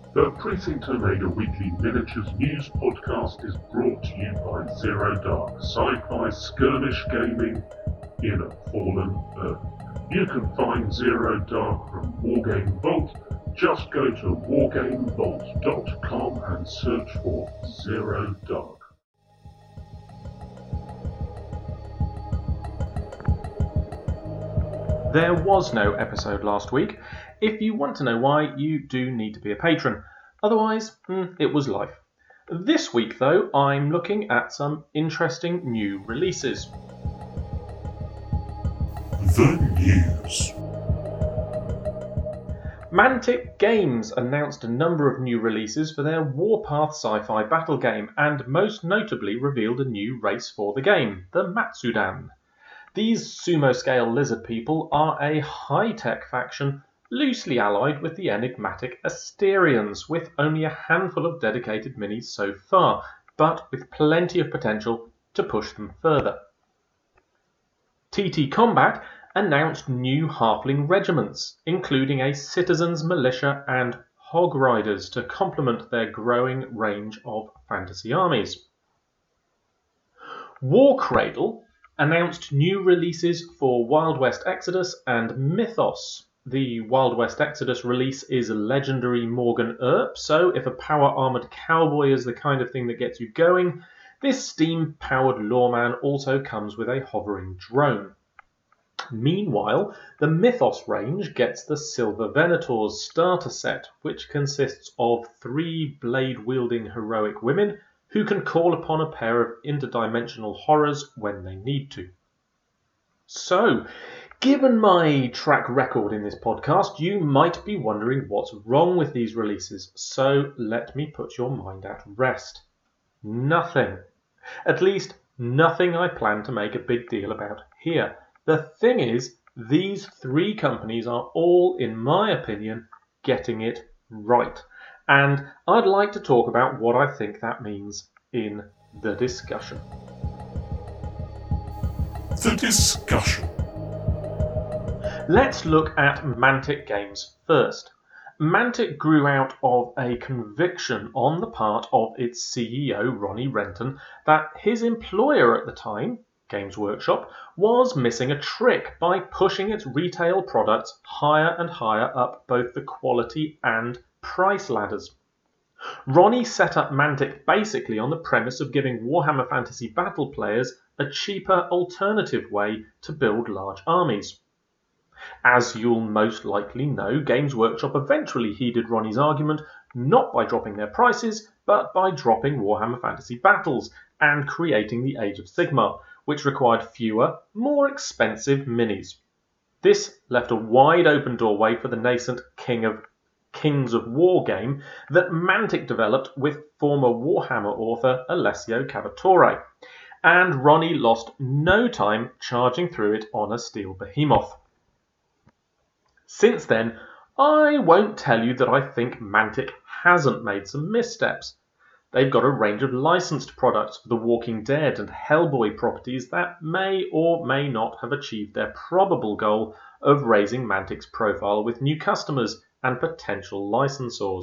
The Precinct Omega Weekly Miniatures News Podcast is brought to you by Zero Dark, sci-fi skirmish gaming in a fallen Earth. You can find Zero Dark from Wargame Vault. Just go to wargamevault.com and search for Zero Dark. There was no episode last week. If you want to know why, you do need to be a patron. Otherwise, it was life. This week, though, I'm looking at some interesting new releases. The news. Mantic Games announced a number of new releases for their Warpath sci-fi battle game, and most notably revealed a new race for the game, the Matsudan. These sumo-scale lizard people are a high-tech faction loosely allied with the enigmatic Asterians, with only a handful of dedicated minis so far, but with plenty of potential to push them further. TT Combat announced new halfling regiments, including a citizens militia and hog riders to complement their growing range of fantasy armies. Warcradle announced new releases for Wild West Exodus and Mythos. The Wild West Exodus release is legendary Morgan Earp, so if a power-armoured cowboy is the kind of thing that gets you going, this steam-powered lawman also comes with a hovering drone. Meanwhile, the Mythos range gets the Silver Venators starter set, which consists of 3 blade-wielding heroic women who can call upon a pair of interdimensional horrors when they need to. So, given my track record in this podcast, you might be wondering what's wrong with these releases, so let me put your mind at rest. Nothing. At least, nothing I plan to make a big deal about here. The thing is, these 3 companies are all, in my opinion, getting it right. And I'd like to talk about what I think that means in the discussion. The discussion. Let's look at Mantic Games first. Mantic grew out of a conviction on the part of its CEO, Ronnie Renton, that his employer at the time, Games Workshop, was missing a trick by pushing its retail products higher and higher up both the quality and price ladders. Ronnie set up Mantic basically on the premise of giving Warhammer Fantasy Battle players a cheaper alternative way to build large armies. As you'll most likely know, Games Workshop eventually heeded Ronnie's argument, not by dropping their prices, but by dropping Warhammer Fantasy Battles and creating the Age of Sigmar, which required fewer, more expensive minis. This left a wide open doorway for the nascent Kings of War game that Mantic developed with former Warhammer author Alessio Cavatore, and Ronnie lost no time charging through it on a steel behemoth. Since then, I won't tell you that I think Mantic hasn't made some missteps. They've got a range of licensed products for the Walking Dead and Hellboy properties that may or may not have achieved their probable goal of raising Mantic's profile with new customers and potential licensors.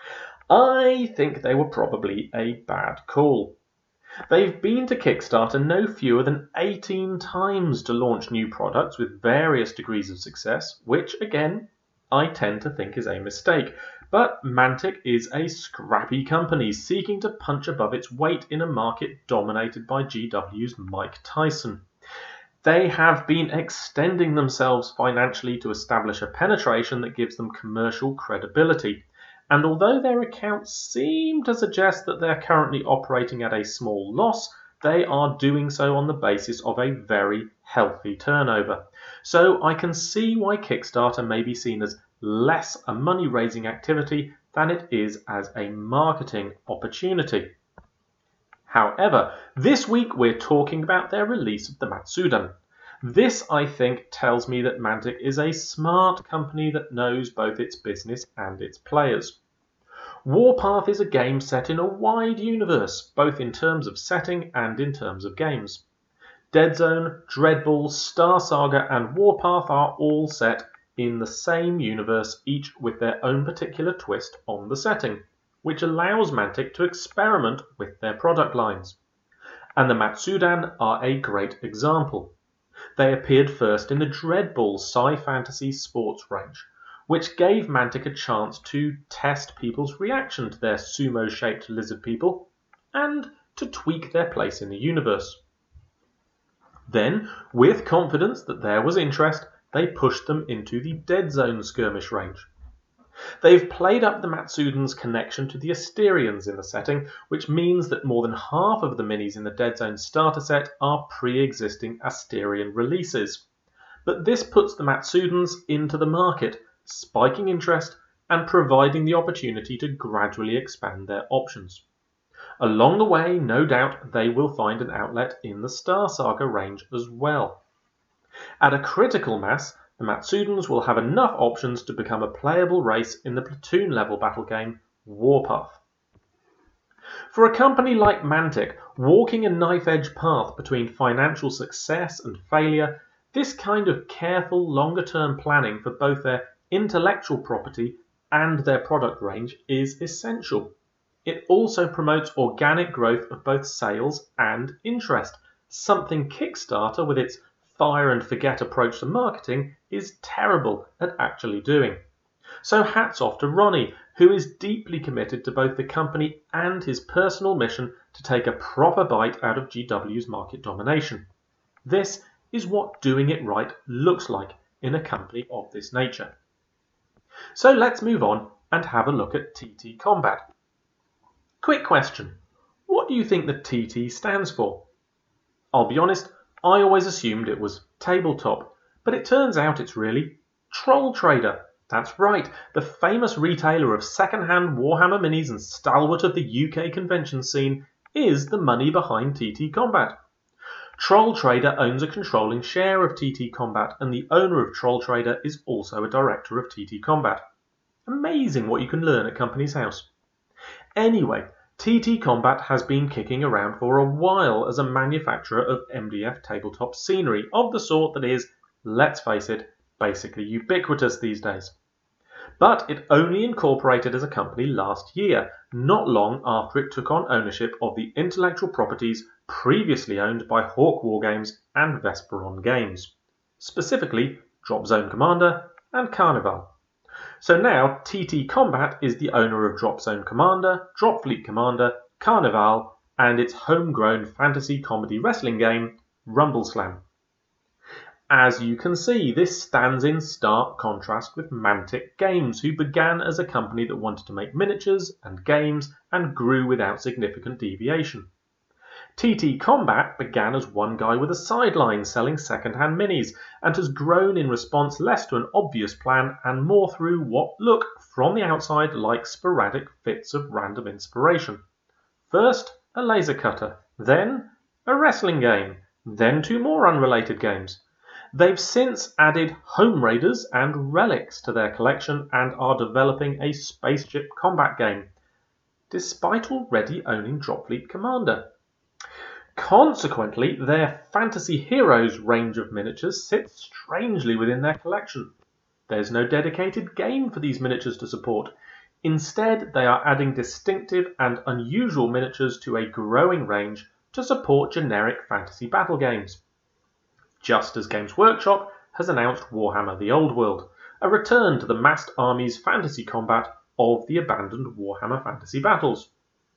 I think they were probably a bad call. They've been to Kickstarter no fewer than 18 times to launch new products with various degrees of success, which, again, I tend to think is a mistake. But Mantic is a scrappy company seeking to punch above its weight in a market dominated by GW's Mike Tyson. They have been extending themselves financially to establish a penetration that gives them commercial credibility. And although their accounts seem to suggest that they're currently operating at a small loss, they are doing so on the basis of a very healthy turnover. So I can see why Kickstarter may be seen as less a money-raising activity than it is as a marketing opportunity. However, this week we're talking about their release of the Matsudan. This, I think, tells me that Mantic is a smart company that knows both its business and its players. Warpath is a game set in a wide universe, both in terms of setting and in terms of games. Dead Zone, Dreadball, Star Saga and Warpath are all set in the same universe, each with their own particular twist on the setting, which allows Mantic to experiment with their product lines. And the Matsudan are a great example. They appeared first in the Dreadball sci-fantasy sports range, which gave Mantic a chance to test people's reaction to their sumo-shaped lizard people, and to tweak their place in the universe. Then, with confidence that there was interest, they pushed them into the Dead Zone skirmish range. They've played up the Matsudan's connection to the Asterians in the setting, which means that more than half of the minis in the Dead Zone starter set are pre-existing Asterian releases. But this puts the Matsudans into the market, spiking interest and providing the opportunity to gradually expand their options. Along the way, no doubt, they will find an outlet in the Star Saga range as well. At a critical mass, the Matsudans will have enough options to become a playable race in the platoon-level battle game Warpath. For a company like Mantic, walking a knife-edge path between financial success and failure, this kind of careful, longer-term planning for both their intellectual property and their product range is essential. It also promotes organic growth of both sales and interest, something Kickstarter, with its fire and forget approach to marketing, is terrible at actually doing. So hats off to Ronnie, who is deeply committed to both the company and his personal mission to take a proper bite out of GW's market domination. This is what doing it right looks like in a company of this nature. So let's move on and have a look at TT Combat. Quick question. What do you think the TT stands for? I'll be honest, I always assumed it was tabletop, but it turns out it's really Troll Trader. That's right, the famous retailer of second-hand Warhammer minis and stalwart of the UK convention scene is the money behind TT Combat. Troll Trader owns a controlling share of TT Combat, and the owner of Troll Trader is also a director of TT Combat. Amazing what you can learn at Companies House. Anyway, TT Combat has been kicking around for a while as a manufacturer of MDF tabletop scenery of the sort that is, let's face it, basically ubiquitous these days. But it only incorporated as a company last year, not long after it took on ownership of the intellectual properties previously owned by Hawk Wargames and Vesperon Games, specifically Drop Zone Commander and Carnival. So now TT Combat is the owner of Drop Zone Commander, Drop Fleet Commander, Carnival, and its homegrown fantasy comedy wrestling game, Rumbleslam. As you can see, this stands in stark contrast with Mantic Games, who began as a company that wanted to make miniatures and games and grew without significant deviation. TT Combat began as one guy with a sideline selling second-hand minis, and has grown in response less to an obvious plan and more through what look, from the outside, like sporadic fits of random inspiration. First, a laser cutter, then a wrestling game, then two more unrelated games. They've since added Home Raiders and Relics to their collection and are developing a spaceship combat game, despite already owning Dropfleet Commander. Consequently, their Fantasy Heroes range of miniatures sits strangely within their collection. There's no dedicated game for these miniatures to support. Instead, they are adding distinctive and unusual miniatures to a growing range to support generic fantasy battle games. Just as Games Workshop has announced Warhammer the Old World, a return to the massed armies fantasy combat of the abandoned Warhammer Fantasy Battles.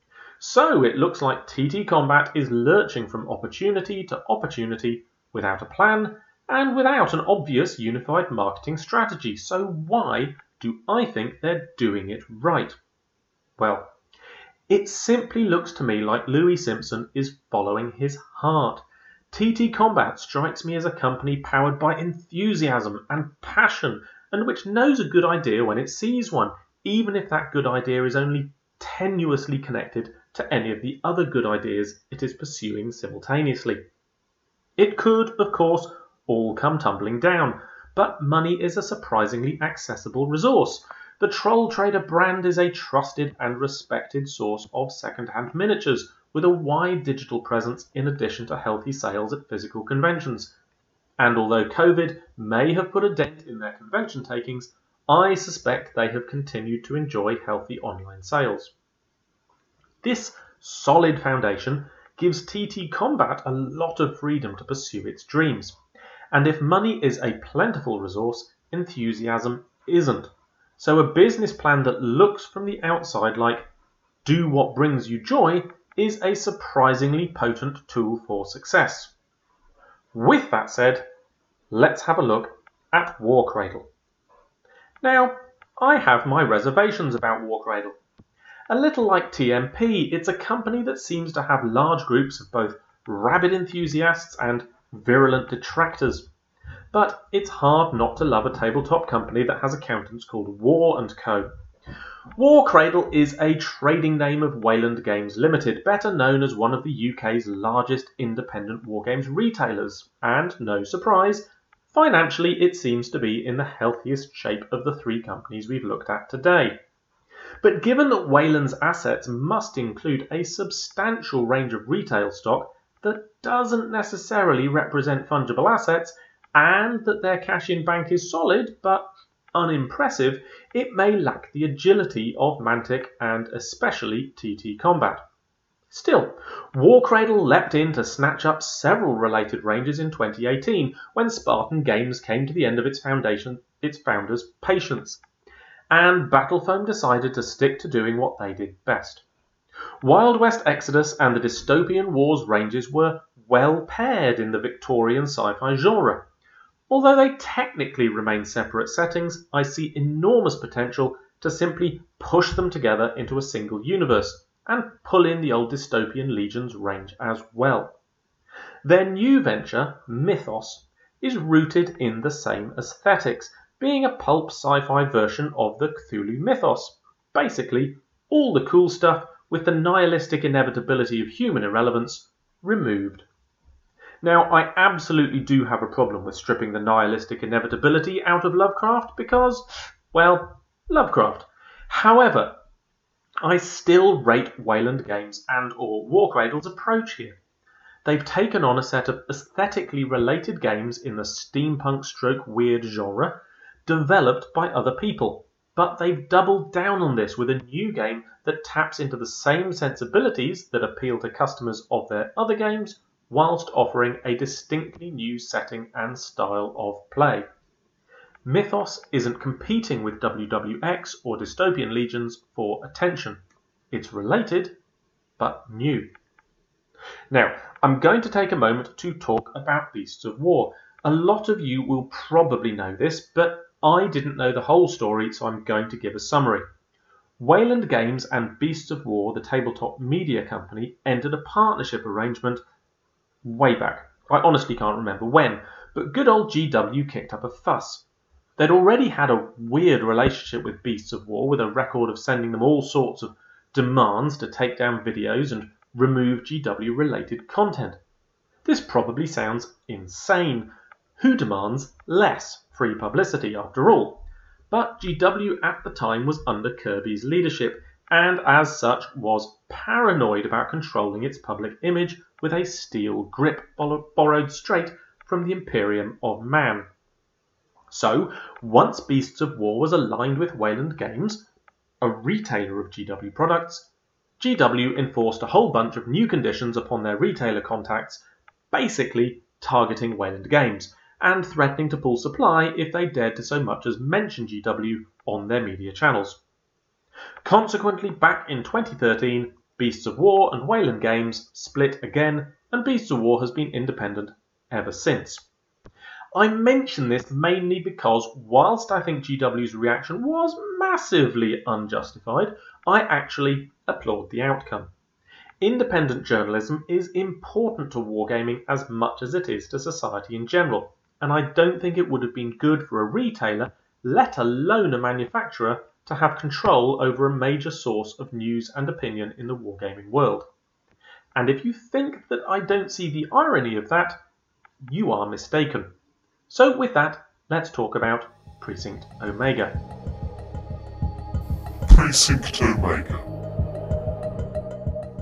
So it looks like TT Combat is lurching from opportunity to opportunity without a plan and without an obvious unified marketing strategy. So why do I think they're doing it right? Well, it simply looks to me like Louis Simpson is following his heart. TT Combat strikes me as a company powered by enthusiasm and passion, and which knows a good idea when it sees one, even if that good idea is only tenuously connected to any of the other good ideas it is pursuing simultaneously. It could, of course, all come tumbling down, but money is a surprisingly accessible resource. The Troll Trader brand is a trusted and respected source of second-hand miniatures, with a wide digital presence in addition to healthy sales at physical conventions. and although COVID may have put a dent in their convention takings, I suspect they have continued to enjoy healthy online sales. This solid foundation gives TT Combat a lot of freedom to pursue its dreams, and if money is a plentiful resource, enthusiasm isn't. So a business plan that looks from the outside like do what brings you joy is a surprisingly potent tool for success. With that said, let's have a look at Warcradle. Now, I have my reservations about Warcradle. A little like TMP, it's a company that seems to have large groups of both rabid enthusiasts and virulent detractors. But it's hard not to love a tabletop company that has accountants called War & Co. Warcradle is a trading name of Wayland Games Limited, better known as one of the UK's largest independent wargames retailers, and, no surprise, financially it seems to be in the healthiest shape of the three companies we've looked at today. But given that Wayland's assets must include a substantial range of retail stock that doesn't necessarily represent fungible assets, and that their cash-in bank is solid but unimpressive, it may lack the agility of Mantic and especially TT Combat. Still, Warcradle leapt in to snatch up several related ranges in 2018 when Spartan Games came to the end of its founders' patience, and Battlefoam decided to stick to doing what they did best. Wild West Exodus and the Dystopian Wars ranges were well paired in the Victorian sci-fi genre. Although they technically remain separate settings, I see enormous potential to simply push them together into a single universe, and pull in the old Dystopian Legions range as well. Their new venture, Mythos, is rooted in the same aesthetics, being a pulp sci-fi version of the Cthulhu mythos. Basically, all the cool stuff with the nihilistic inevitability of human irrelevance removed. Now, I absolutely do have a problem with stripping the nihilistic inevitability out of Lovecraft because, well, Lovecraft. However, I still rate Wayland Games and/or Warcradle's approach here. They've taken on a set of aesthetically related games in the steampunk/weird genre, developed by other people, but they've doubled down on this with a new game that taps into the same sensibilities that appeal to customers of their other games, whilst offering a distinctly new setting and style of play. Mythos isn't competing with WWX or Dystopian Legions for attention. It's related, but new. Now, I'm going to take a moment to talk about Beasts of War. A lot of you will probably know this, but I didn't know the whole story, so I'm going to give a summary. Wayland Games and Beasts of War, the tabletop media company, entered a partnership arrangement way back. I honestly can't remember when, but good old GW kicked up a fuss. They'd already had a weird relationship with Beasts of War, with a record of sending them all sorts of demands to take down videos and remove GW-related content. This probably sounds insane. Who demands less free publicity, after all? But GW at the time was under Kirby's leadership, and as such was paranoid about controlling its public image with a steel grip borrowed straight from the Imperium of Man. So, once Beasts of War was aligned with Wayland Games, a retailer of GW products, GW enforced a whole bunch of new conditions upon their retailer contacts, basically targeting Wayland Games, and threatening to pull supply if they dared to so much as mention GW on their media channels. Consequently, back in 2013, Beasts of War and Wayland Games split again, and Beasts of War has been independent ever since. I mention this mainly because, whilst I think GW's reaction was massively unjustified, I actually applaud the outcome. Independent journalism is important to wargaming as much as it is to society in general, and I don't think it would have been good for a retailer, let alone a manufacturer, to have control over a major source of news and opinion in the wargaming world. And if you think that I don't see the irony of that, you are mistaken. So with that, let's talk about Precinct Omega. Precinct Omega.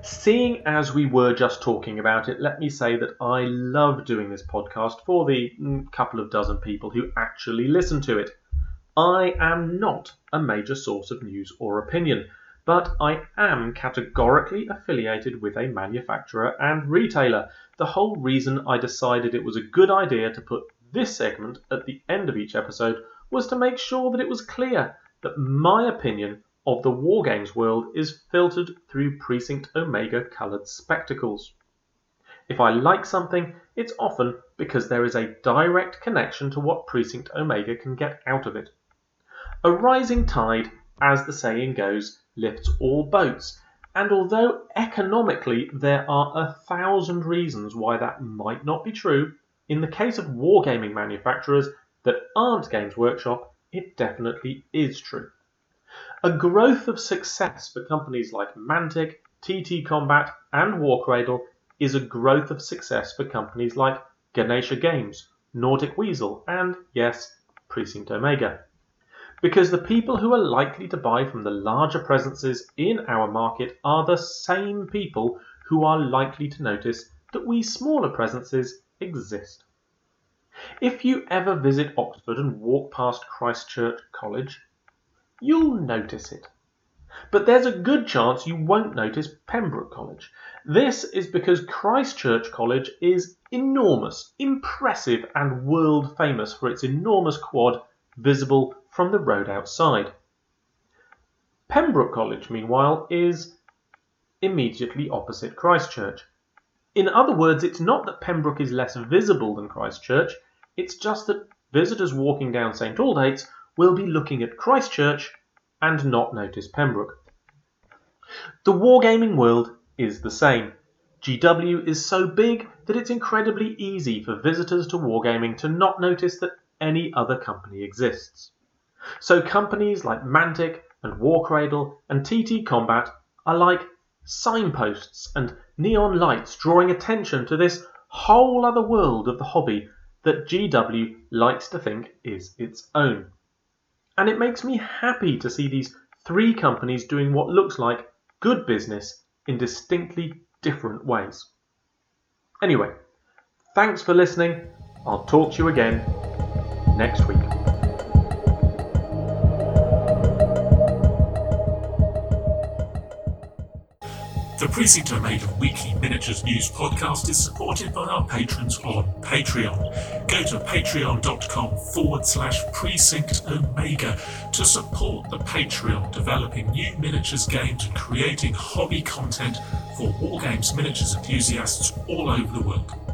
Seeing as we were just talking about it, let me say that I love doing this podcast for the couple of dozen people who actually listen to it. I am not a major source of news or opinion, but I am categorically affiliated with a manufacturer and retailer. The whole reason I decided it was a good idea to put this segment at the end of each episode was to make sure that it was clear that my opinion of the Wargames world is filtered through Precinct Omega coloured spectacles. If I like something, it's often because there is a direct connection to what Precinct Omega can get out of it. A rising tide, as the saying goes, lifts all boats, and although economically there are 1,000 reasons why that might not be true, in the case of wargaming manufacturers that aren't Games Workshop, it definitely is true. A growth of success for companies like Mantic, TT Combat and Warcradle is a growth of success for companies like Ganesha Games, Nordic Weasel and, yes, Precinct Omega. Because the people who are likely to buy from the larger presences in our market are the same people who are likely to notice that we smaller presences exist. If you ever visit Oxford and walk past Christ Church College, you'll notice it. But there's a good chance you won't notice Pembroke College. This is because Christ Church College is enormous, impressive and world famous for its enormous quad visible from the road outside. Pembroke College, meanwhile, is immediately opposite Christ Church. In other words, it's not that Pembroke is less visible than Christ Church, it's just that visitors walking down St Aldate's will be looking at Christ Church and not notice Pembroke. The wargaming world is the same. GW is so big that it's incredibly easy for visitors to wargaming to not notice that any other company exists. So companies like Mantic and Warcradle and TT Combat are like signposts and neon lights drawing attention to this whole other world of the hobby that GW likes to think is its own. And it makes me happy to see these three companies doing what looks like good business in distinctly different ways. Anyway, thanks for listening. I'll talk to you again next week. The Precinct Omega Weekly Miniatures News Podcast is supported by our patrons on Patreon. Go to patreon.com/Precinct Omega to support the Patreon, developing new miniatures games and creating hobby content for wargames miniatures enthusiasts all over the world.